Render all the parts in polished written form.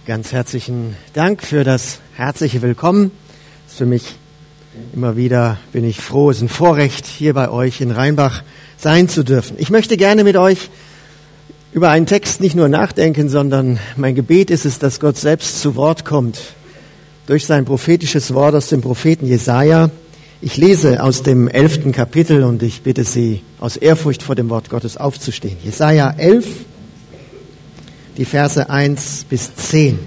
Ganz herzlichen Dank für das herzliche Willkommen. Für mich immer wieder bin ich froh, es ist ein Vorrecht, hier bei euch in Rheinbach sein zu dürfen. Ich möchte gerne mit euch über einen Text nicht nur nachdenken, sondern mein Gebet ist es, dass Gott selbst zu Wort kommt durch sein prophetisches Wort aus dem Propheten Jesaja. Ich lese aus dem 11. Kapitel und ich bitte Sie, aus Ehrfurcht vor dem Wort Gottes aufzustehen. Jesaja 11, die Verse 1 bis 10.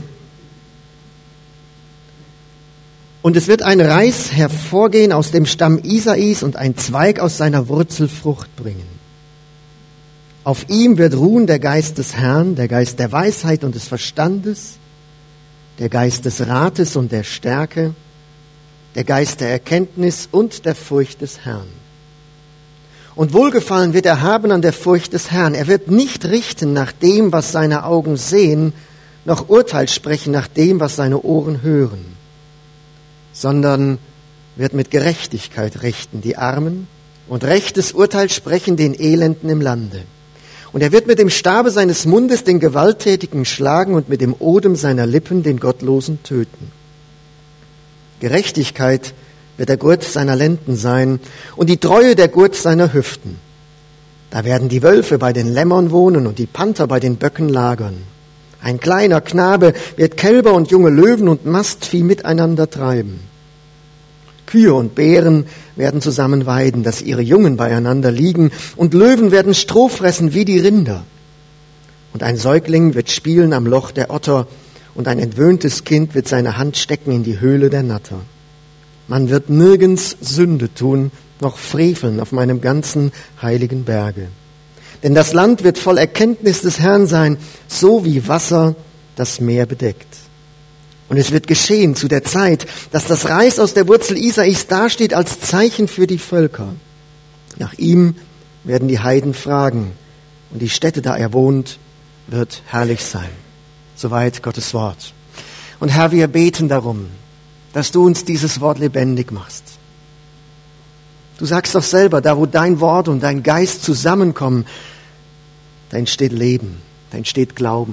Und es wird ein Reis hervorgehen aus dem Stamm Isais und ein Zweig aus seiner Wurzel Frucht bringen. Auf ihm wird ruhen der Geist des Herrn, der Geist der Weisheit und des Verstandes, der Geist des Rates und der Stärke, der Geist der Erkenntnis und der Furcht des Herrn. Und Wohlgefallen wird er haben an der Furcht des Herrn. Er wird nicht richten nach dem, was seine Augen sehen, noch Urteil sprechen nach dem, was seine Ohren hören, sondern wird mit Gerechtigkeit richten die Armen und rechtes Urteil sprechen den Elenden im Lande. Und er wird mit dem Stabe seines Mundes den Gewalttätigen schlagen und mit dem Odem seiner Lippen den Gottlosen töten. Gerechtigkeit wird der Gurt seiner Lenden sein und die Treue der Gurt seiner Hüften. Da werden die Wölfe bei den Lämmern wohnen und die Panther bei den Böcken lagern. Ein kleiner Knabe wird Kälber und junge Löwen und Mastvieh miteinander treiben. Kühe und Bären werden zusammen weiden, dass ihre Jungen beieinander liegen, und Löwen werden Stroh fressen wie die Rinder. Und ein Säugling wird spielen am Loch der Otter, und ein entwöhntes Kind wird seine Hand stecken in die Höhle der Natter. Man wird nirgends Sünde tun, noch freveln auf meinem ganzen heiligen Berge. Denn das Land wird voll Erkenntnis des Herrn sein, so wie Wasser das Meer bedeckt. Und es wird geschehen zu der Zeit, dass das Reis aus der Wurzel Isais dasteht als Zeichen für die Völker. Nach ihm werden die Heiden fragen, und die Stätte, da er wohnt, wird herrlich sein. Soweit Gottes Wort. Und Herr, wir beten darum, dass du uns dieses Wort lebendig machst. Du sagst doch selber, da wo dein Wort und dein Geist zusammenkommen, da entsteht Leben, da entsteht Glauben.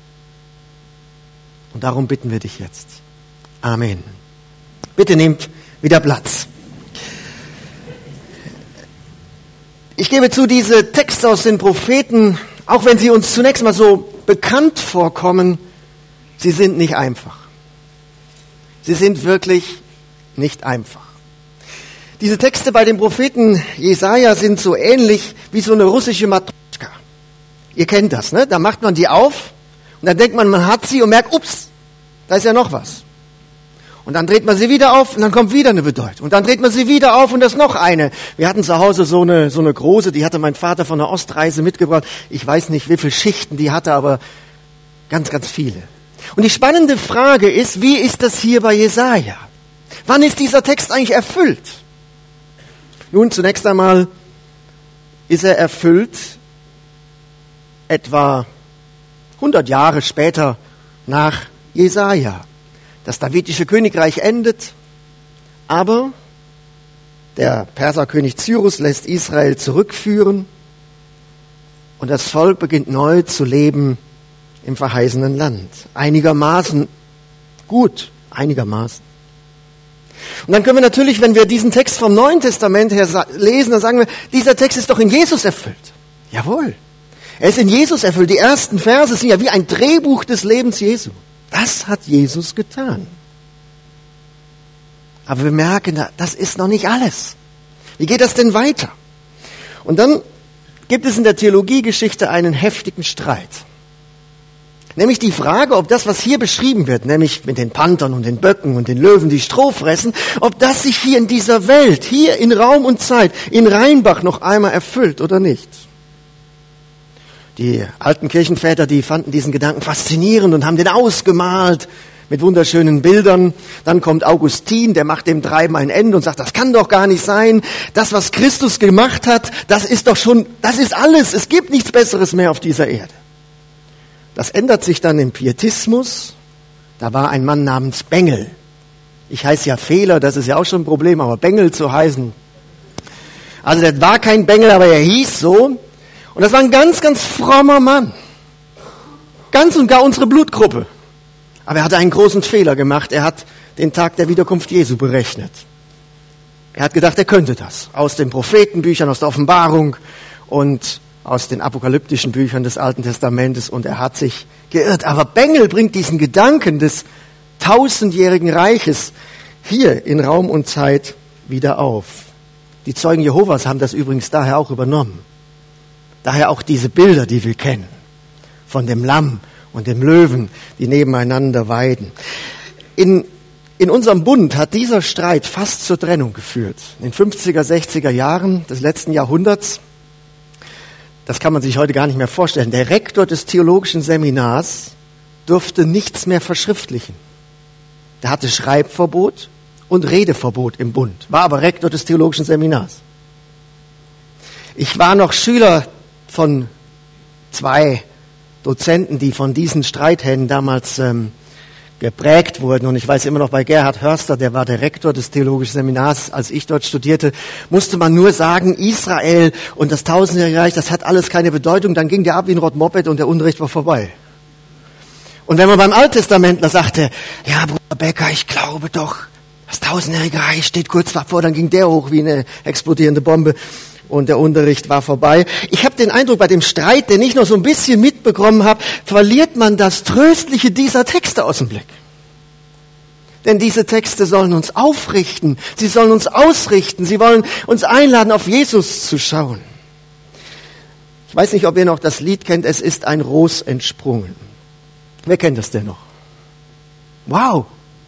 Und darum bitten wir dich jetzt. Amen. Bitte nehmt wieder Platz. Ich gebe zu, diese Texte aus den Propheten, auch wenn sie uns zunächst mal so bekannt vorkommen, sie sind nicht einfach. Sie sind wirklich nicht einfach. Diese Texte bei dem Propheten Jesaja sind so ähnlich wie so eine russische Matroschka. Ihr kennt das, ne? Da macht man die auf und dann denkt man, man hat sie und merkt, ups, da ist ja noch was. Und dann dreht man sie wieder auf und dann kommt wieder eine Bedeutung. Und dann dreht man sie wieder auf und da ist noch eine. Wir hatten zu Hause so eine große, die hatte mein Vater von der Ostreise mitgebracht. Ich weiß nicht, wie viele Schichten die hatte, aber ganz, ganz viele. Und die spannende Frage ist, wie ist das hier bei Jesaja? Wann ist dieser Text eigentlich erfüllt? Nun, zunächst einmal ist er erfüllt etwa 100 Jahre später nach Jesaja. Das davidische Königreich endet, aber der Perserkönig Cyrus lässt Israel zurückführen und das Volk beginnt neu zu leben im verheißenen Land. Einigermaßen gut, einigermaßen. Und dann können wir natürlich, wenn wir diesen Text vom Neuen Testament her lesen, dann sagen wir, dieser Text ist doch in Jesus erfüllt. Jawohl, er ist in Jesus erfüllt. Die ersten Verse sind ja wie ein Drehbuch des Lebens Jesu. Das hat Jesus getan. Aber wir merken, das ist noch nicht alles. Wie geht das denn weiter? Und dann gibt es in der Theologiegeschichte einen heftigen Streit. Nämlich die Frage, ob das, was hier beschrieben wird, nämlich mit den Panthern und den Böcken und den Löwen, die Stroh fressen, ob das sich hier in dieser Welt, hier in Raum und Zeit, in Rheinbach noch einmal erfüllt oder nicht. Die alten Kirchenväter, die fanden diesen Gedanken faszinierend und haben den ausgemalt mit wunderschönen Bildern. Dann kommt Augustin, der macht dem Treiben ein Ende und sagt, das kann doch gar nicht sein. Das, was Christus gemacht hat, das ist alles. Es gibt nichts Besseres mehr auf dieser Erde. Das ändert sich dann im Pietismus. Da war ein Mann namens Bengel. Ich heiße ja Fehler, das ist ja auch schon ein Problem, aber Bengel zu heißen. Also der war kein Bengel, aber er hieß so. Und das war ein ganz, ganz frommer Mann. Ganz und gar unsere Blutgruppe. Aber er hatte einen großen Fehler gemacht. Er hat den Tag der Wiederkunft Jesu berechnet. Er hat gedacht, er könnte das. Aus den Prophetenbüchern, aus der Offenbarung und aus den apokalyptischen Büchern des Alten Testamentes. Und er hat sich geirrt. Aber Bengel bringt diesen Gedanken des tausendjährigen Reiches hier in Raum und Zeit wieder auf. Die Zeugen Jehovas haben das übrigens daher auch übernommen. Daher auch diese Bilder, die wir kennen. Von dem Lamm und dem Löwen, die nebeneinander weiden. In unserem Bund hat dieser Streit fast zur Trennung geführt. In den 50er, 60er Jahren des letzten Jahrhunderts. Das kann man sich heute gar nicht mehr vorstellen. Der Rektor des theologischen Seminars durfte nichts mehr verschriftlichen. Der hatte Schreibverbot und Redeverbot im Bund, war aber Rektor des theologischen Seminars. Ich war noch Schüler von 2 Dozenten, die von diesen Streithähnen damals geprägt wurden. Und ich weiß immer noch, bei Gerhard Hörster, der war der Rektor des theologischen Seminars, als ich dort studierte, musste man nur sagen, Israel und das tausendjährige Reich, das hat alles keine Bedeutung. Dann ging der ab wie ein Rottmoped und der Unterricht war vorbei. Und wenn man beim Alttestamentler sagte, ja, Bruder Becker, ich glaube doch, das tausendjährige Reich steht kurz davor, dann ging der hoch wie eine explodierende Bombe und der Unterricht war vorbei. Ich habe den Eindruck, bei dem Streit, den ich noch so ein bisschen mitbekommen habe, verliert man das Tröstliche dieser Texte aus dem Blick. Denn diese Texte sollen uns aufrichten, sie sollen uns ausrichten, sie wollen uns einladen, auf Jesus zu schauen. Ich weiß nicht, ob ihr noch das Lied kennt, es ist ein Ros entsprungen. Wer kennt das denn noch? Wow!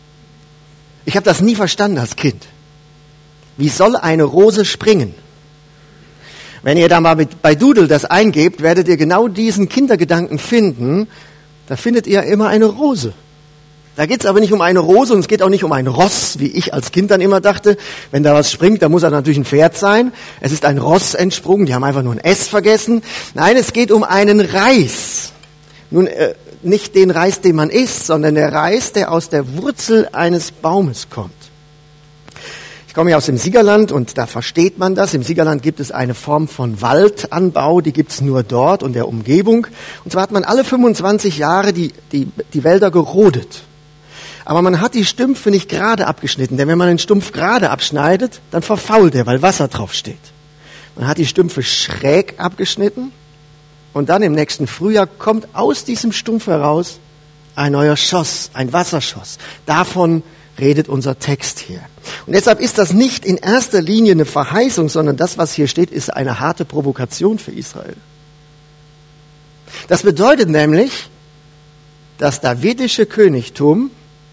Ich habe das nie verstanden als Kind. Wie soll eine Rose springen? Wenn ihr da mal bei Doodle das eingebt, werdet ihr genau diesen Kindergedanken finden. Da findet ihr immer eine Rose. Da geht es aber nicht um eine Rose und es geht auch nicht um ein Ross, wie ich als Kind dann immer dachte. Wenn da was springt, dann muss er natürlich ein Pferd sein. Es ist ein Ross entsprungen, die haben einfach nur ein S vergessen. Nein, es geht um einen Reis. Nun, nicht den Reis, den man isst, sondern der Reis, der aus der Wurzel eines Baumes kommt. Ich komme ja aus dem Siegerland und da versteht man das. Im Siegerland gibt es eine Form von Waldanbau, die gibt es nur dort und der Umgebung. Und zwar hat man alle 25 Jahre die Wälder gerodet. Aber man hat die Stümpfe nicht gerade abgeschnitten, denn wenn man den Stumpf gerade abschneidet, dann verfault er, weil Wasser drauf steht. Man hat die Stümpfe schräg abgeschnitten und dann im nächsten Frühjahr kommt aus diesem Stumpf heraus ein neuer Schoss, ein Wasserschoss. Davon redet unser Text hier. Und deshalb ist das nicht in erster Linie eine Verheißung, sondern das, was hier steht, ist eine harte Provokation für Israel. Das bedeutet nämlich, das davidische Königtum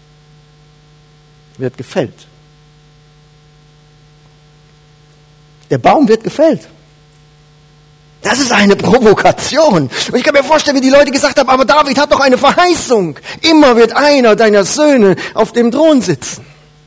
wird gefällt. Der Baum wird gefällt. Das ist eine Provokation. Und ich kann mir vorstellen, wie die Leute gesagt haben, aber David hat doch eine Verheißung. Immer wird einer deiner Söhne auf dem Thron sitzen.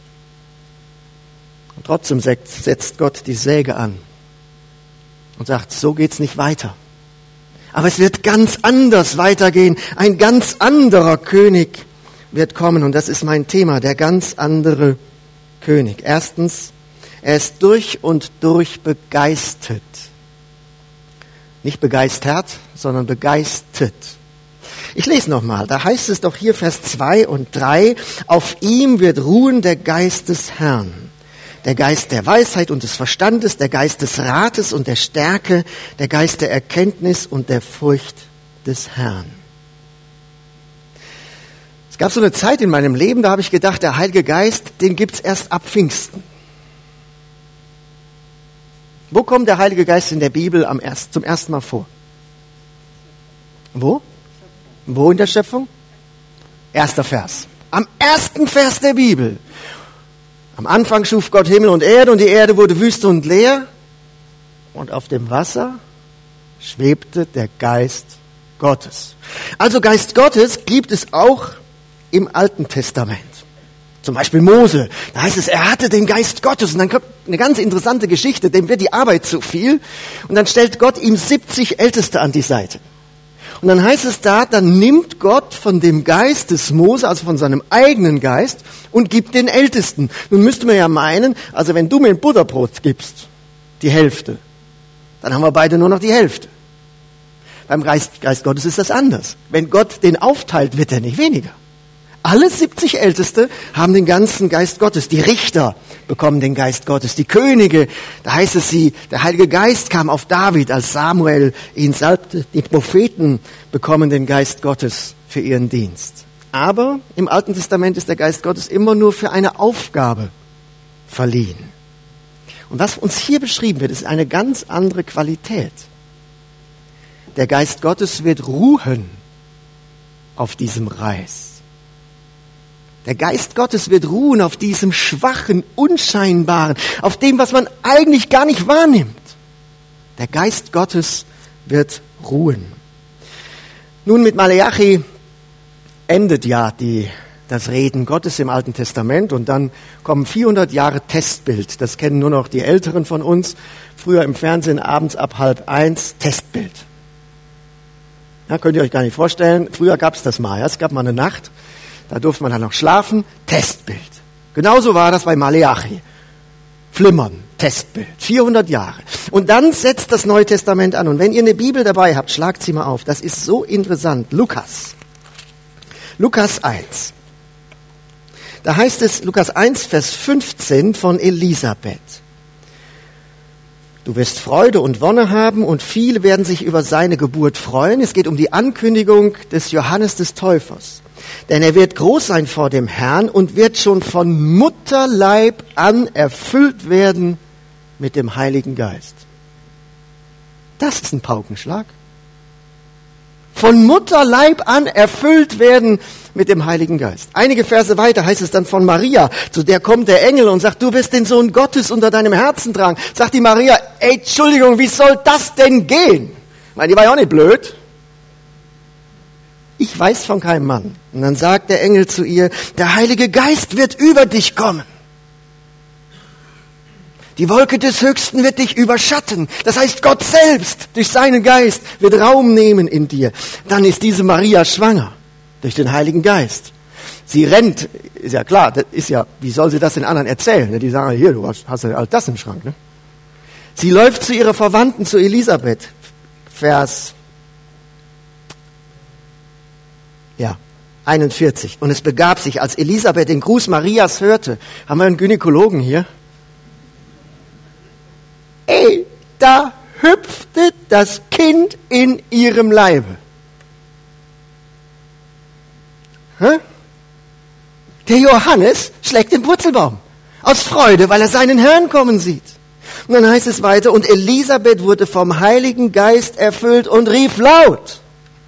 Und trotzdem setzt Gott die Säge an und sagt, so geht's nicht weiter. Aber es wird ganz anders weitergehen. Ein ganz anderer König wird kommen. Und das ist mein Thema, der ganz andere König. Erstens, er ist durch und durch begeistert. Nicht begeistert, sondern begeistert. Ich lese nochmal, da heißt es doch hier Vers 2 und 3, auf ihm wird ruhen der Geist des Herrn, der Geist der Weisheit und des Verstandes, der Geist des Rates und der Stärke, der Geist der Erkenntnis und der Furcht des Herrn. Es gab so eine Zeit in meinem Leben, da habe ich gedacht, der Heilige Geist, den gibt's erst ab Pfingsten. Wo kommt der Heilige Geist in der Bibel zum ersten Mal vor? Wo? Wo in der Schöpfung? Erster Vers. Am ersten Vers der Bibel. Am Anfang schuf Gott Himmel und die Erde wurde wüst und leer. Und auf dem Wasser schwebte der Geist Gottes. Also Geist Gottes gibt es auch im Alten Testament. Zum Beispiel Mose, da heißt es, er hatte den Geist Gottes. Und dann kommt eine ganz interessante Geschichte, dem wird die Arbeit zu viel. Und dann stellt Gott ihm 70 Älteste an die Seite. Und dann heißt es da, dann nimmt Gott von dem Geist des Mose, also von seinem eigenen Geist, und gibt den Ältesten. Nun müsste man ja meinen, also wenn du mir ein Butterbrot gibst, die Hälfte, dann haben wir beide nur noch die Hälfte. Beim Geist Gottes ist das anders. Wenn Gott den aufteilt, wird er nicht weniger. Alle 70 Älteste haben den ganzen Geist Gottes. Die Richter bekommen den Geist Gottes. Die Könige, da heißt es der Heilige Geist kam auf David, als Samuel ihn salbte. Die Propheten bekommen den Geist Gottes für ihren Dienst. Aber im Alten Testament ist der Geist Gottes immer nur für eine Aufgabe verliehen. Und was uns hier beschrieben wird, ist eine ganz andere Qualität. Der Geist Gottes wird ruhen auf diesem Reis. Der Geist Gottes wird ruhen auf diesem Schwachen, Unscheinbaren, auf dem, was man eigentlich gar nicht wahrnimmt. Der Geist Gottes wird ruhen. Nun, mit Maleachi endet ja das Reden Gottes im Alten Testament und dann kommen 400 Jahre Testbild. Das kennen nur noch die Älteren von uns. Früher im Fernsehen abends ab 12:30 Testbild. Ja, könnt ihr euch gar nicht vorstellen. Früher gab es das mal. Ja? Es gab mal eine Nacht, da durfte man dann noch schlafen. Testbild. Genauso war das bei Maleachi. Flimmern, Testbild. 400 Jahre. Und dann setzt das Neue Testament an. Und wenn ihr eine Bibel dabei habt, schlagt sie mal auf. Das ist so interessant. Lukas 1. Da heißt es, Lukas 1, Vers 15 von Elisabeth. Du wirst Freude und Wonne haben und viele werden sich über seine Geburt freuen. Es geht um die Ankündigung des Johannes des Täufers. Denn er wird groß sein vor dem Herrn und wird schon von Mutterleib an erfüllt werden mit dem Heiligen Geist. Das ist ein Paukenschlag. Von Mutterleib an erfüllt werden mit dem Heiligen Geist. Einige Verse weiter heißt es dann von Maria, zu der kommt der Engel und sagt, du wirst den Sohn Gottes unter deinem Herzen tragen. Sagt die Maria, ey, Entschuldigung, wie soll das denn gehen? Ich meine, die war ja auch nicht blöd. Ich weiß von keinem Mann. Und dann sagt der Engel zu ihr, der Heilige Geist wird über dich kommen. Die Wolke des Höchsten wird dich überschatten. Das heißt, Gott selbst durch seinen Geist wird Raum nehmen in dir. Dann ist diese Maria schwanger durch den Heiligen Geist. Sie rennt, ist ja klar, das ist ja, wie soll sie das den anderen erzählen? Die sagen, hier, du hast ja all das im Schrank. Ne? Sie läuft zu ihrer Verwandten, zu Elisabeth. Vers 41. Und es begab sich, als Elisabeth den Gruß Marias hörte, haben wir einen Gynäkologen hier, da hüpfte das Kind in ihrem Leibe. Der Johannes schlägt den Purzelbaum aus Freude, weil er seinen Herrn kommen sieht. Und dann heißt es weiter, und Elisabeth wurde vom Heiligen Geist erfüllt und rief laut.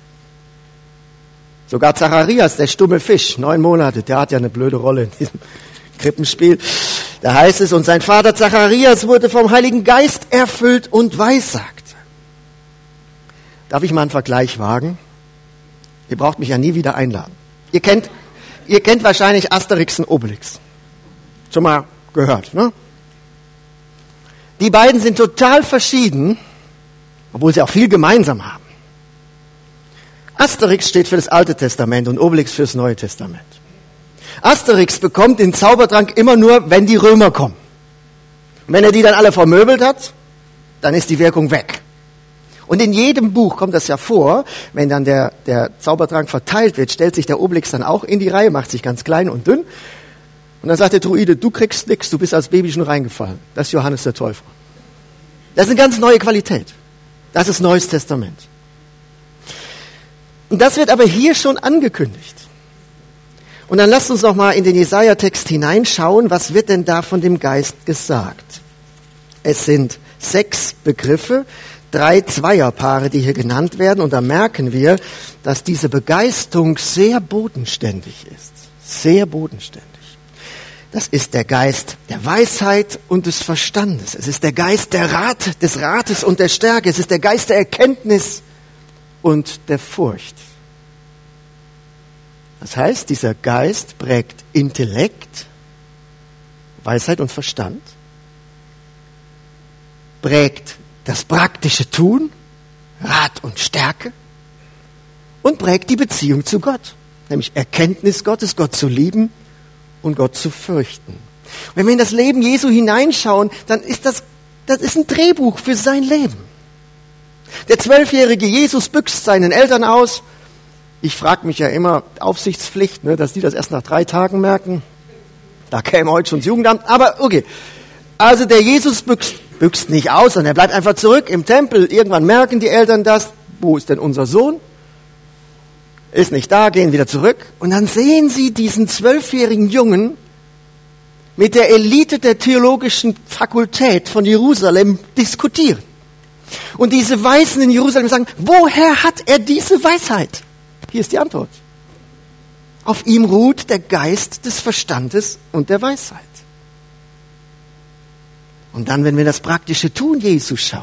Sogar Zacharias, der stumme Fisch, 9 Monate, der hat ja eine blöde Rolle in diesem Krippenspiel. Da heißt es, und sein Vater Zacharias wurde vom Heiligen Geist erfüllt und weissagte. Darf ich mal einen Vergleich wagen? Ihr braucht mich ja nie wieder einladen. Ihr kennt wahrscheinlich Asterix und Obelix. Schon mal gehört, ne? Die beiden sind total verschieden, obwohl sie auch viel gemeinsam haben. Asterix steht für das Alte Testament und Obelix für das Neue Testament. Asterix bekommt den Zaubertrank immer nur, wenn die Römer kommen. Und wenn er die dann alle vermöbelt hat, dann ist die Wirkung weg. Und in jedem Buch kommt das ja vor, wenn dann der Zaubertrank verteilt wird, stellt sich der Obelix dann auch in die Reihe, macht sich ganz klein und dünn. Und dann sagt der Druide, du kriegst nichts, du bist als Baby schon reingefallen. Das ist Johannes der Täufer. Das ist eine ganz neue Qualität. Das ist Neues Testament. Und das wird aber hier schon angekündigt. Und dann lasst uns noch mal in den Jesaja-Text hineinschauen, was wird denn da von dem Geist gesagt? Es sind 6 Begriffe, 3 Zweierpaare, die hier genannt werden. Und da merken wir, dass diese Begeisterung sehr bodenständig ist. Sehr bodenständig. Das ist der Geist der Weisheit und des Verstandes. Es ist der Geist des Rates und der Stärke. Es ist der Geist der Erkenntnis und der Furcht. Das heißt, dieser Geist prägt Intellekt, Weisheit und Verstand, prägt das praktische Tun, Rat und Stärke und prägt die Beziehung zu Gott, nämlich Erkenntnis Gottes, Gott zu lieben und Gott zu fürchten. Und wenn wir in das Leben Jesu hineinschauen, dann ist das ist ein Drehbuch für sein Leben. Der 12-jährige Jesus büxt seinen Eltern aus, Ich frage mich ja immer, Aufsichtspflicht, ne, dass die das erst nach 3 Tagen merken. Da käme heute schon das Jugendamt. Aber okay, also der Jesus büchst nicht aus, sondern er bleibt einfach zurück im Tempel. Irgendwann merken die Eltern das. Wo ist denn unser Sohn? Ist nicht da, gehen wieder zurück. Und dann sehen sie diesen 12-jährigen Jungen mit der Elite der theologischen Fakultät von Jerusalem diskutieren. Und diese Weisen in Jerusalem sagen, woher hat er diese Weisheit? Hier ist die Antwort. Auf ihm ruht der Geist des Verstandes und der Weisheit. Und dann, wenn wir das praktische Tun Jesu schauen,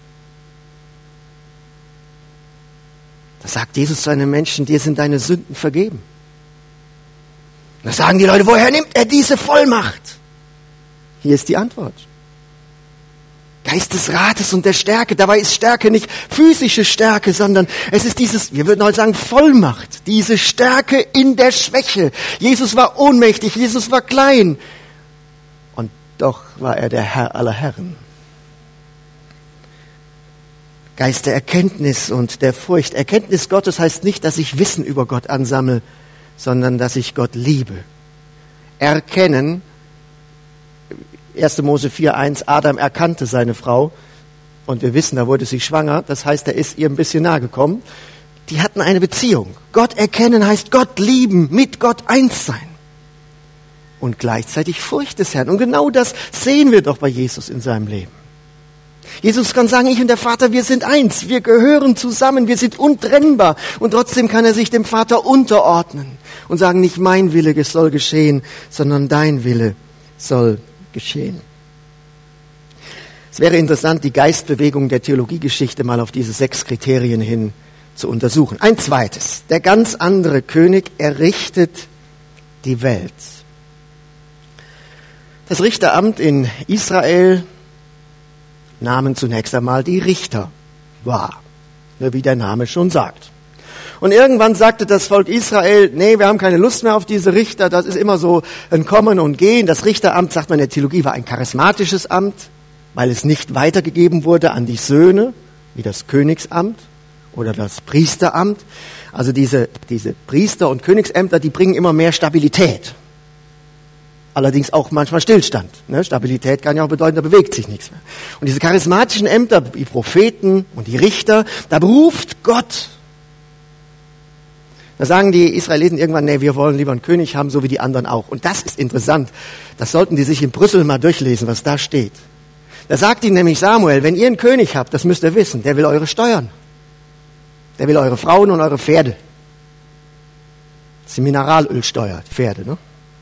da sagt Jesus zu einem Menschen, dir sind deine Sünden vergeben. Da sagen die Leute, woher nimmt er diese Vollmacht? Hier ist die Antwort. Geist des Rates und der Stärke. Dabei ist Stärke nicht physische Stärke, sondern es ist dieses, wir würden heute sagen, Vollmacht. Diese Stärke in der Schwäche. Jesus war ohnmächtig, Jesus war klein. Und doch war er der Herr aller Herren. Geist der Erkenntnis und der Furcht. Erkenntnis Gottes heißt nicht, dass ich Wissen über Gott ansammle, sondern dass ich Gott liebe. Erkennen, 1. Mose 4,1, Adam erkannte seine Frau und wir wissen, da wurde sie schwanger, das heißt, er ist ihr ein bisschen nahe gekommen. Die hatten eine Beziehung. Gott erkennen heißt Gott lieben, mit Gott eins sein. Und gleichzeitig Furcht des Herrn. Und genau das sehen wir doch bei Jesus in seinem Leben. Jesus kann sagen, ich und der Vater, wir sind eins, wir gehören zusammen, wir sind untrennbar. Und trotzdem kann er sich dem Vater unterordnen und sagen, nicht mein Wille soll geschehen, sondern dein Wille soll geschehen. Es wäre interessant, die Geistbewegung der Theologiegeschichte mal auf diese 6 Kriterien hin zu untersuchen. Ein zweites, der ganz andere König errichtet die Welt. Das Richteramt in Israel nahmen zunächst einmal die Richter wahr, wie der Name schon sagt. Und irgendwann sagte das Volk Israel, nee, wir haben keine Lust mehr auf diese Richter, das ist immer so ein Kommen und Gehen. Das Richteramt, sagt man in der Theologie, war ein charismatisches Amt, weil es nicht weitergegeben wurde an die Söhne, wie das Königsamt oder das Priesteramt. Also diese Priester- und Königsämter, die bringen immer mehr Stabilität. Allerdings auch manchmal Stillstand. Stabilität kann ja auch bedeuten, da bewegt sich nichts mehr. Und diese charismatischen Ämter, die Propheten und die Richter, da beruft Gott. Da sagen die Israeliten irgendwann, nee, wir wollen lieber einen König haben, so wie die anderen auch. Und das ist interessant. Das sollten die sich in Brüssel mal durchlesen, was da steht. Da sagt ihnen nämlich Samuel, wenn ihr einen König habt, das müsst ihr wissen, der will eure Steuern. Der will eure Frauen und eure Pferde. Das ist die Mineralölsteuer, Pferde, ne?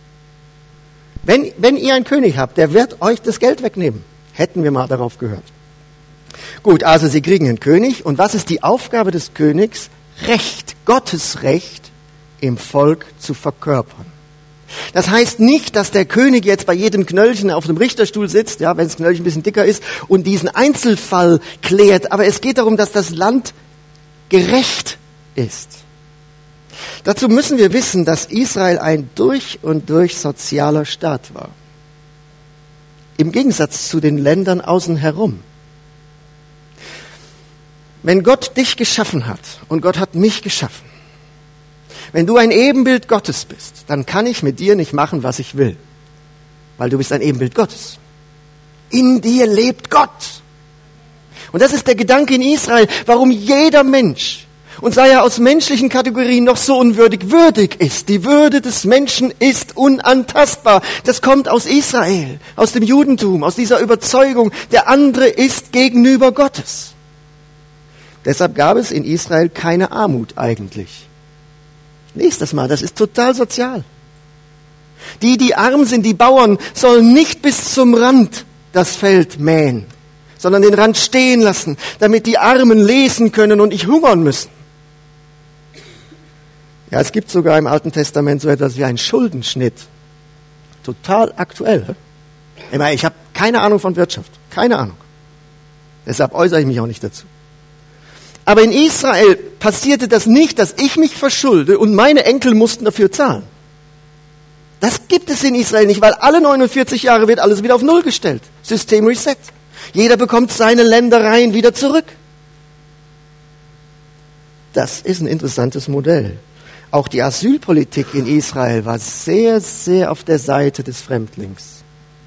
Wenn ihr einen König habt, der wird euch das Geld wegnehmen. Hätten wir mal darauf gehört. Gut, also sie kriegen einen König. Und was ist die Aufgabe des Königs? Recht, Gottes Recht im Volk zu verkörpern. Das heißt nicht, dass der König jetzt bei jedem Knöllchen auf dem Richterstuhl sitzt, ja, wenn das Knöllchen ein bisschen dicker ist, und diesen Einzelfall klärt. Aber es geht darum, dass das Land gerecht ist. Dazu müssen wir wissen, dass Israel ein durch und durch sozialer Staat war. Im Gegensatz zu den Ländern außen herum. Wenn Gott dich geschaffen hat und Gott hat mich geschaffen, wenn du ein Ebenbild Gottes bist, dann kann ich mit dir nicht machen, was ich will, weil du bist ein Ebenbild Gottes. In dir lebt Gott. Und das ist der Gedanke in Israel, warum jeder Mensch, und sei er aus menschlichen Kategorien noch so unwürdig, würdig ist. Die Würde des Menschen ist unantastbar. Das kommt aus Israel, aus dem Judentum, aus dieser Überzeugung, der andere ist gegenüber Gottes. Deshalb gab es in Israel keine Armut eigentlich. Lest das mal, das ist total sozial. Die arm sind, die Bauern, sollen nicht bis zum Rand das Feld mähen, sondern den Rand stehen lassen, damit die Armen lesen können und nicht hungern müssen. Ja, es gibt sogar im Alten Testament so etwas wie einen Schuldenschnitt. Total aktuell. Ich meine, ich habe keine Ahnung von Wirtschaft, keine Ahnung. Deshalb äußere ich mich auch nicht dazu. Aber in Israel passierte das nicht, dass ich mich verschulde und meine Enkel mussten dafür zahlen. Das gibt es in Israel nicht, weil alle 49 Jahre wird alles wieder auf Null gestellt. System Reset. Jeder bekommt seine Ländereien wieder zurück. Das ist ein interessantes Modell. Auch die Asylpolitik in Israel war sehr, sehr auf der Seite des Fremdlings.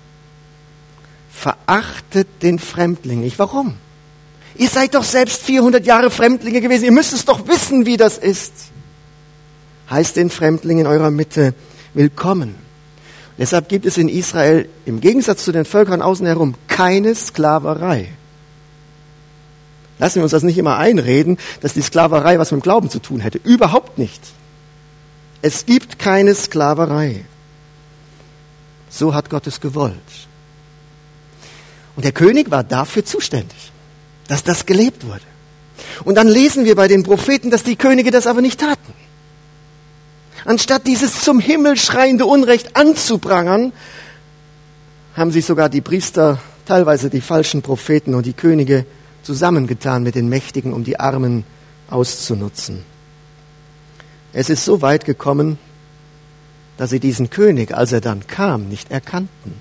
Verachtet den Fremdling nicht. Warum? Ihr seid doch selbst 400 Jahre Fremdlinge gewesen. Ihr müsst es doch wissen, wie das ist. Heißt den Fremdling in eurer Mitte willkommen. Deshalb gibt es in Israel im Gegensatz zu den Völkern außen herum keine Sklaverei. Lassen wir uns das nicht immer einreden, dass die Sklaverei was mit dem Glauben zu tun hätte. Überhaupt nicht. Es gibt keine Sklaverei. So hat Gott es gewollt. Und der König war dafür zuständig, dass das gelebt wurde. Und dann lesen wir bei den Propheten, dass die Könige das aber nicht taten. Anstatt dieses zum Himmel schreiende Unrecht anzuprangern, haben sich sogar die Priester, teilweise die falschen Propheten und die Könige zusammengetan mit den Mächtigen, um die Armen auszunutzen. Es ist so weit gekommen, dass sie diesen König, als er dann kam, nicht erkannten.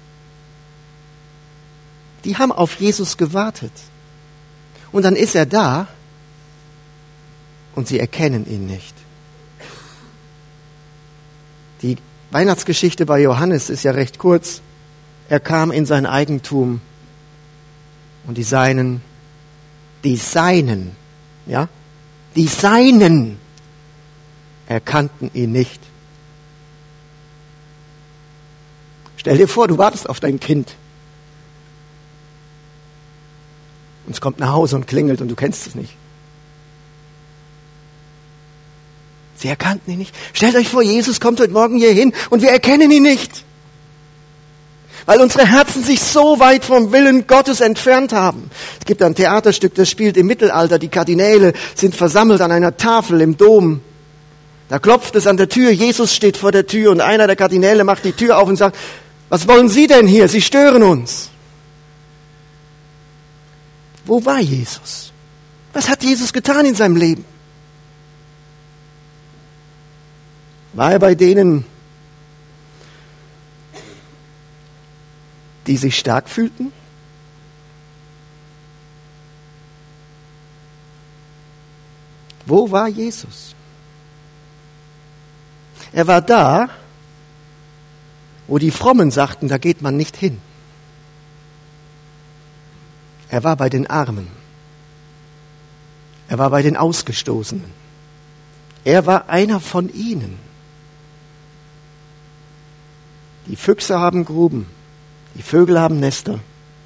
Die haben auf Jesus gewartet. Und dann ist er da und sie erkennen ihn nicht. Die Weihnachtsgeschichte bei Johannes ist ja recht kurz. Er kam in sein Eigentum und die Seinen, erkannten ihn nicht. Stell dir vor, du wartest auf dein Kind. Und es kommt nach Hause und klingelt und du kennst es nicht. Sie erkannten ihn nicht. Stellt euch vor, Jesus kommt heute Morgen hier hin und wir erkennen ihn nicht. Weil unsere Herzen sich so weit vom Willen Gottes entfernt haben. Es gibt ein Theaterstück, das spielt im Mittelalter. Die Kardinäle sind versammelt an einer Tafel im Dom. Da klopft es an der Tür, Jesus steht vor der Tür und einer der Kardinäle macht die Tür auf und sagt, was wollen Sie denn hier? Sie stören uns. Wo war Jesus? Was hat Jesus getan in seinem Leben? War er bei denen, die sich stark fühlten? Wo war Jesus? Er war da, wo die Frommen sagten, da geht man nicht hin. Er war bei den Armen. Er war bei den Ausgestoßenen. Er war einer von ihnen. Die Füchse haben Gruben, die Vögel haben Nester.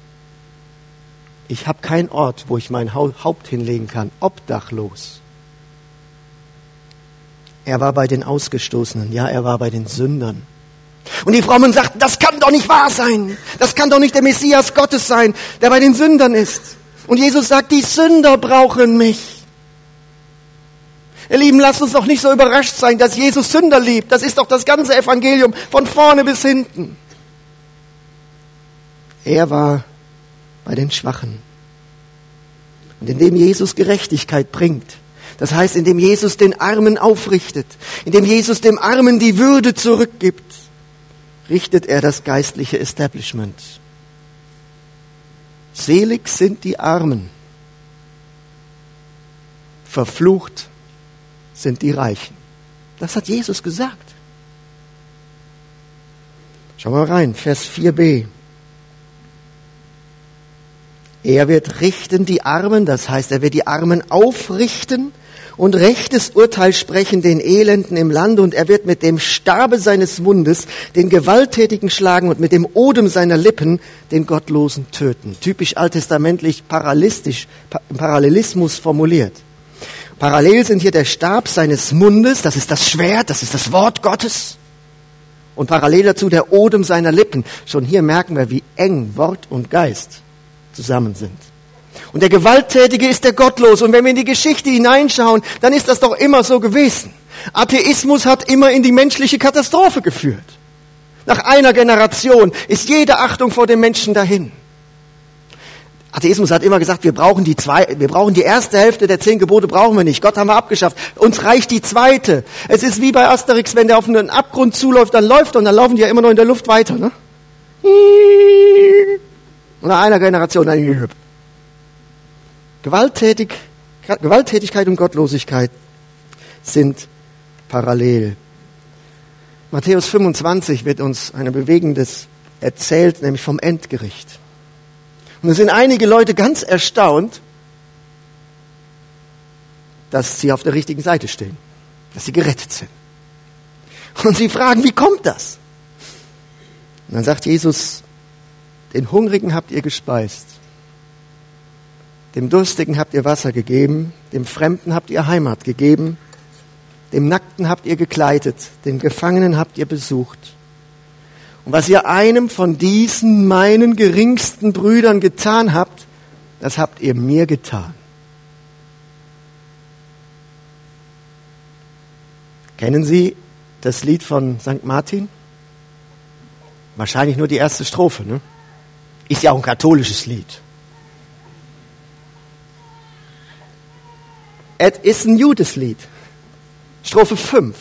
Ich habe keinen Ort, wo ich mein Haupt hinlegen kann, obdachlos. Er war bei den Ausgestoßenen, ja, er war bei den Sündern. Und die Frommen sagten, das kann doch nicht wahr sein. Das kann doch nicht der Messias Gottes sein, der bei den Sündern ist. Und Jesus sagt, die Sünder brauchen mich. Ihr Lieben, lasst uns doch nicht so überrascht sein, dass Jesus Sünder liebt. Das ist doch das ganze Evangelium von vorne bis hinten. Er war bei den Schwachen. Und indem Jesus Gerechtigkeit bringt, das heißt, indem Jesus den Armen aufrichtet, indem Jesus dem Armen die Würde zurückgibt, richtet er das geistliche Establishment. Selig sind die Armen, verflucht sind die Reichen. Das hat Jesus gesagt. Schauen wir mal rein, Vers 4b. Er wird richten die Armen, das heißt, er wird die Armen aufrichten und rechtes Urteil sprechen den Elenden im Lande, und er wird mit dem Stabe seines Mundes den Gewalttätigen schlagen und mit dem Odem seiner Lippen den Gottlosen töten. Typisch alttestamentlich Parallelismus formuliert. Parallel sind hier der Stab seines Mundes, das ist das Schwert, das ist das Wort Gottes. Und parallel dazu der Odem seiner Lippen. Schon hier merken wir, wie eng Wort und Geist zusammen sind. Und der Gewalttätige ist der Gottlose. Und wenn wir in die Geschichte hineinschauen, dann ist das doch immer so gewesen. Atheismus hat immer in die menschliche Katastrophe geführt. Nach einer Generation ist jede Achtung vor dem Menschen dahin. Atheismus hat immer gesagt, wir brauchen die erste Hälfte der 10 Gebote brauchen wir nicht. Gott haben wir abgeschafft. Uns reicht die zweite. Es ist wie bei Asterix, wenn der auf einen Abgrund zuläuft, dann läuft er und dann laufen die ja immer noch in der Luft weiter. Ne? Und nach einer Generation, Gewalttätigkeit Gewalttätigkeit und Gottlosigkeit sind parallel. Matthäus 25 wird uns ein Bewegendes erzählt, nämlich vom Endgericht. Und es sind einige Leute ganz erstaunt, dass sie auf der richtigen Seite stehen, dass sie gerettet sind. Und sie fragen, wie kommt das? Und dann sagt Jesus, den Hungrigen habt ihr gespeist, dem Durstigen habt ihr Wasser gegeben, dem Fremden habt ihr Heimat gegeben, dem Nackten habt ihr gekleidet, den Gefangenen habt ihr besucht. Und was ihr einem von diesen meinen geringsten Brüdern getan habt, das habt ihr mir getan. Kennen Sie das Lied von St. Martin? Wahrscheinlich nur die erste Strophe, ne? Ist ja auch ein katholisches Lied. Es ist ein Judeslied. Strophe 5.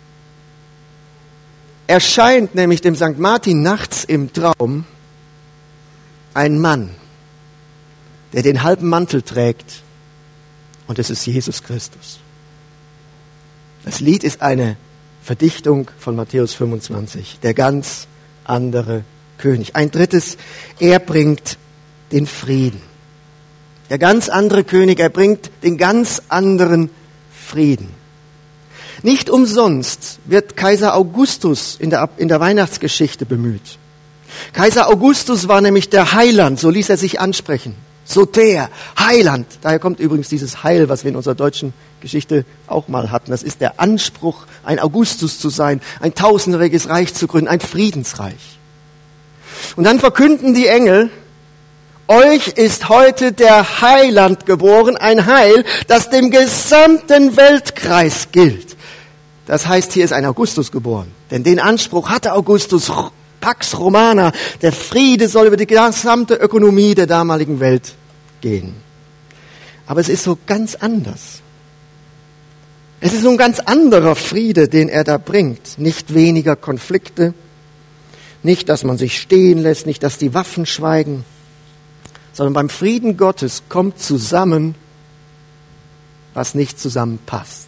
Erscheint nämlich dem St. Martin nachts im Traum ein Mann, der den halben Mantel trägt, und es ist Jesus Christus. Das Lied ist eine Verdichtung von Matthäus 25, der ganz andere König. Ein drittes, er bringt den Frieden. Der ganz andere König, er bringt den ganz anderen Frieden. Nicht umsonst wird Kaiser Augustus in der Weihnachtsgeschichte bemüht. Kaiser Augustus war nämlich der Heiland, so ließ er sich ansprechen. Soter, Heiland. Daher kommt übrigens dieses Heil, was wir in unserer deutschen Geschichte auch mal hatten. Das ist der Anspruch, ein Augustus zu sein, ein tausendjähriges Reich zu gründen, ein Friedensreich. Und dann verkünden die Engel, euch ist heute der Heiland geboren, ein Heil, das dem gesamten Weltkreis gilt. Das heißt, hier ist ein Augustus geboren. Denn den Anspruch hatte Augustus, Pax Romana, der Friede soll über die gesamte Ökonomie der damaligen Welt gehen. Aber es ist so ganz anders. Es ist so ein ganz anderer Friede, den er da bringt. Nicht weniger Konflikte, nicht, dass man sich stehen lässt, nicht, dass die Waffen schweigen, sondern beim Frieden Gottes kommt zusammen, was nicht zusammenpasst.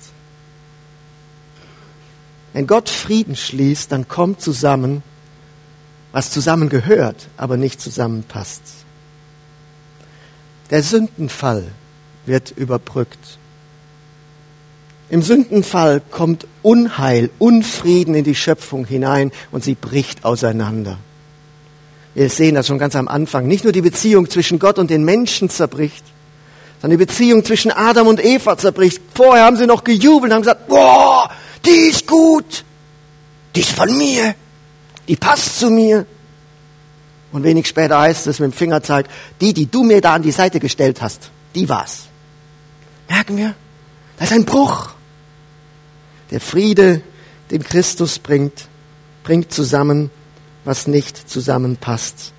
Wenn Gott Frieden schließt, dann kommt zusammen, was zusammengehört, aber nicht zusammenpasst. Der Sündenfall wird überbrückt. Im Sündenfall kommt Unheil, Unfrieden in die Schöpfung hinein und sie bricht auseinander. Wir sehen das schon ganz am Anfang. Nicht nur die Beziehung zwischen Gott und den Menschen zerbricht, sondern die Beziehung zwischen Adam und Eva zerbricht. Vorher haben sie noch gejubelt und haben gesagt, boah, die ist gut, die ist von mir, die passt zu mir. Und wenig später heißt es mit dem Fingerzeig, die du mir da an die Seite gestellt hast, die war's. Merken wir? Da ist ein Bruch. Der Friede, den Christus bringt zusammen, was nicht zusammenpasst.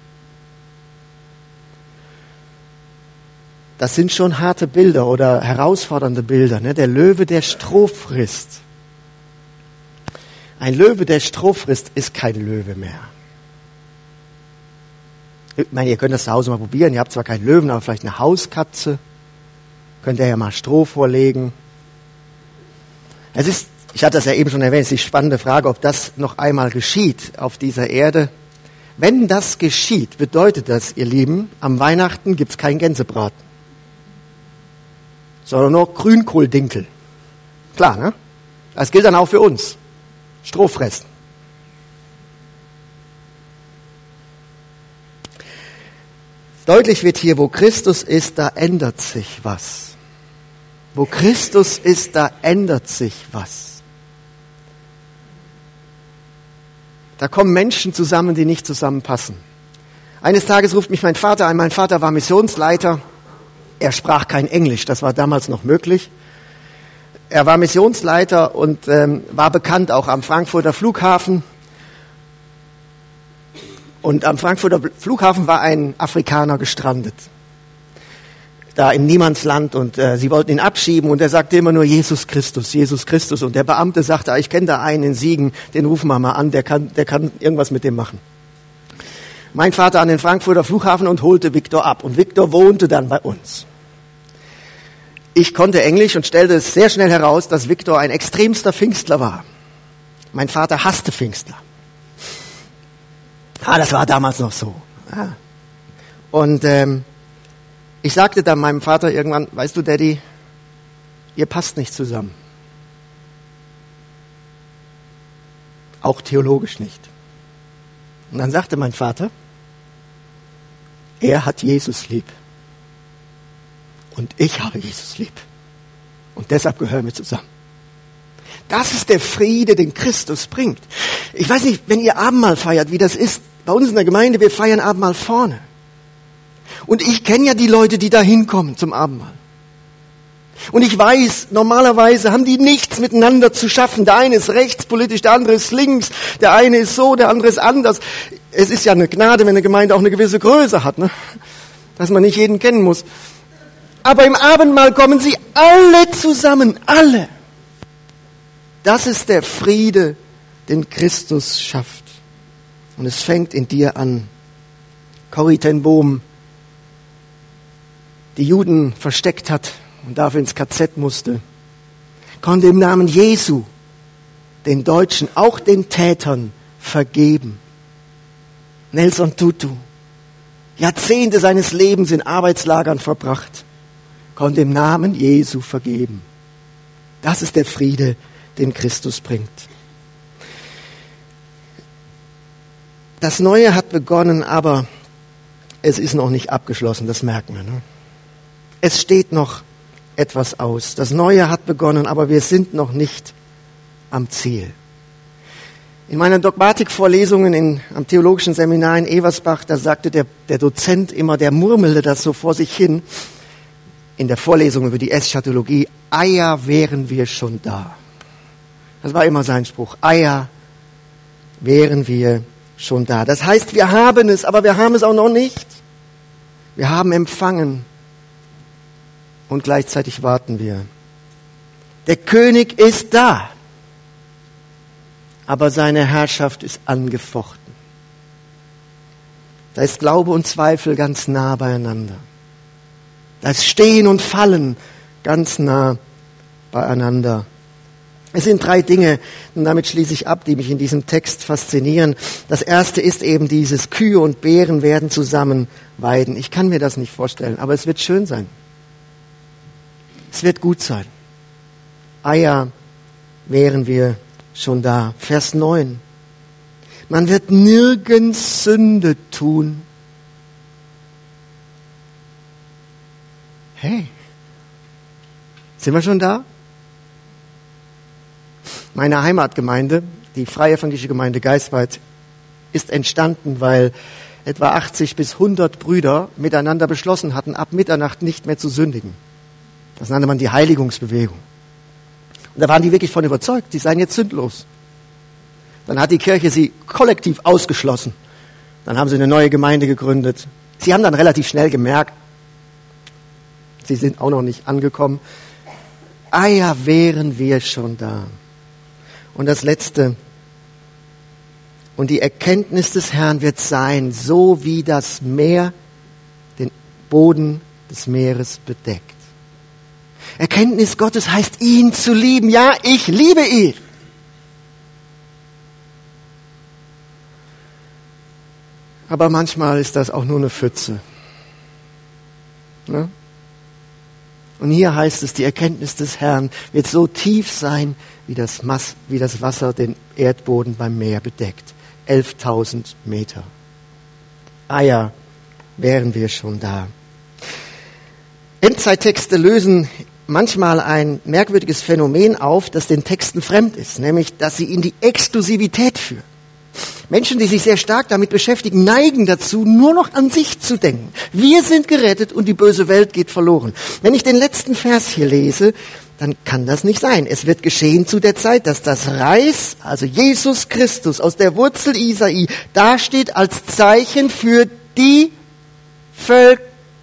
Das sind schon harte Bilder oder herausfordernde Bilder. Ne? Der Löwe, der Stroh frisst. Ein Löwe, der Stroh frisst, ist kein Löwe mehr. Ich meine, ihr könnt das zu Hause mal probieren. Ihr habt zwar keinen Löwen, aber vielleicht eine Hauskatze. Könnt ihr ja mal Stroh vorlegen. Ich hatte das ja eben schon erwähnt, es ist die spannende Frage, ob das noch einmal geschieht auf dieser Erde. Wenn das geschieht, bedeutet das, ihr Lieben, am Weihnachten gibt es keinen Gänsebraten, sondern nur Grünkohldinkel. Klar, ne? Das gilt dann auch für uns. Stroh fressen. Deutlich wird hier, wo Christus ist, da ändert sich was. Wo Christus ist, da ändert sich was. Da kommen Menschen zusammen, die nicht zusammenpassen. Eines Tages ruft mich mein Vater an. Mein Vater war Missionsleiter. Er sprach kein Englisch, das war damals noch möglich. Er war Missionsleiter und war bekannt auch am Frankfurter Flughafen. Und am Frankfurter Flughafen war ein Afrikaner gestrandet. Da im Niemandsland und sie wollten ihn abschieben und er sagte immer nur Jesus Christus, Jesus Christus. Und der Beamte sagte, ich kenne da einen in Siegen, den rufen wir mal an, der kann irgendwas mit dem machen. Mein Vater an den Frankfurter Flughafen und holte Viktor ab und Viktor wohnte dann bei uns. Ich konnte Englisch und stellte es sehr schnell heraus, dass Viktor ein extremster Pfingstler war. Mein Vater hasste Pfingstler. Das war damals noch so. Ja. Und ich sagte dann meinem Vater irgendwann, weißt du, Daddy, ihr passt nicht zusammen. Auch theologisch nicht. Und dann sagte mein Vater, er hat Jesus lieb. Und ich habe Jesus lieb. Und deshalb gehören wir zusammen. Das ist der Friede, den Christus bringt. Ich weiß nicht, wenn ihr Abendmahl feiert, wie das ist. Bei uns in der Gemeinde, wir feiern Abendmahl vorne. Und ich kenne ja die Leute, die da hinkommen zum Abendmahl. Und ich weiß, normalerweise haben die nichts miteinander zu schaffen. Der eine ist rechtspolitisch, der andere ist links, der eine ist so, der andere ist anders. Es ist ja eine Gnade, wenn eine Gemeinde auch eine gewisse Größe hat, ne? Dass man nicht jeden kennen muss. Aber im Abendmahl kommen sie alle zusammen, alle. Das ist der Friede, den Christus schafft. Und es fängt in dir an. Corrie ten Boom, die Juden versteckt hat und dafür ins KZ musste, konnte im Namen Jesu den Deutschen, auch den Tätern, vergeben. Nelson Tutu, Jahrzehnte seines Lebens in Arbeitslagern verbracht, konnte im Namen Jesu vergeben. Das ist der Friede, den Christus bringt. Das Neue hat begonnen, aber es ist noch nicht abgeschlossen, das merken wir. Ne? Es steht noch etwas aus. Das Neue hat begonnen, aber wir sind noch nicht am Ziel. In meinen Dogmatikvorlesungen am theologischen Seminar in Eversbach, da sagte der Dozent immer, der murmelte das so vor sich hin, in der Vorlesung über die Eschatologie, Eier wären wir schon da. Das war immer sein Spruch, Eier wären wir schon da. Das heißt, wir haben es, aber wir haben es auch noch nicht. Wir haben empfangen und gleichzeitig warten wir. Der König ist da, aber seine Herrschaft ist angefochten. Da ist Glaube und Zweifel ganz nah beieinander. Da ist Stehen und Fallen ganz nah beieinander. Es sind 3 Dinge, und damit schließe ich ab, die mich in diesem Text faszinieren. Das erste ist eben dieses Kühe und Bären werden zusammen weiden. Ich kann mir das nicht vorstellen, aber es wird schön sein. Es wird gut sein. Eier wären wir schon da. Vers 9. Man wird nirgends Sünde tun. Hey, sind wir schon da? Meine Heimatgemeinde, die Freie Evangelische Gemeinde Geisweit, ist entstanden, weil etwa 80 bis 100 Brüder miteinander beschlossen hatten, ab Mitternacht nicht mehr zu sündigen. Das nannte man die Heiligungsbewegung. Und da waren die wirklich von überzeugt, die seien jetzt sündlos. Dann hat die Kirche sie kollektiv ausgeschlossen. Dann haben sie eine neue Gemeinde gegründet. Sie haben dann relativ schnell gemerkt, sie sind auch noch nicht angekommen. Ja, wären wir schon da. Und das Letzte. Und die Erkenntnis des Herrn wird sein, so wie das Meer den Boden des Meeres bedeckt. Erkenntnis Gottes heißt, ihn zu lieben. Ja, ich liebe ihn. Aber manchmal ist das auch nur eine Pfütze. Ne? Und hier heißt es, die Erkenntnis des Herrn wird so tief sein, wie das Wasser den Erdboden beim Meer bedeckt. 11.000 Meter. Ja, wären wir schon da. Endzeittexte lösen manchmal ein merkwürdiges Phänomen auf, das den Texten fremd ist, nämlich, dass sie in die Exklusivität führen. Menschen, die sich sehr stark damit beschäftigen, neigen dazu, nur noch an sich zu denken. Wir sind gerettet und die böse Welt geht verloren. Wenn ich den letzten Vers hier lese, dann kann das nicht sein. Es wird geschehen zu der Zeit, dass das Reis, also Jesus Christus aus der Wurzel Isai, dasteht als Zeichen für die Völker.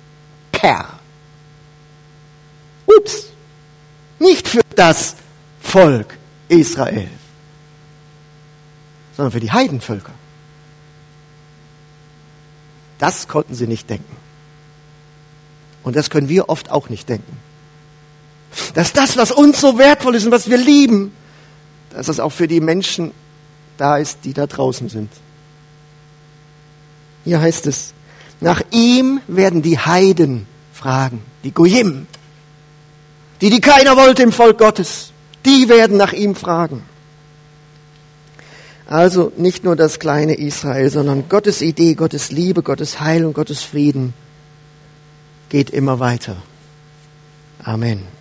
Ups, nicht für das Volk Israel, sondern für die Heidenvölker. Das konnten sie nicht denken. Und das können wir oft auch nicht denken. Dass das, was uns so wertvoll ist und was wir lieben, dass es auch für die Menschen da ist, die da draußen sind. Hier heißt es, nach ihm werden die Heiden fragen, die Goyim, die keiner wollte im Volk Gottes, die werden nach ihm fragen. Also nicht nur das kleine Israel, sondern Gottes Idee, Gottes Liebe, Gottes Heil und Gottes Frieden geht immer weiter. Amen.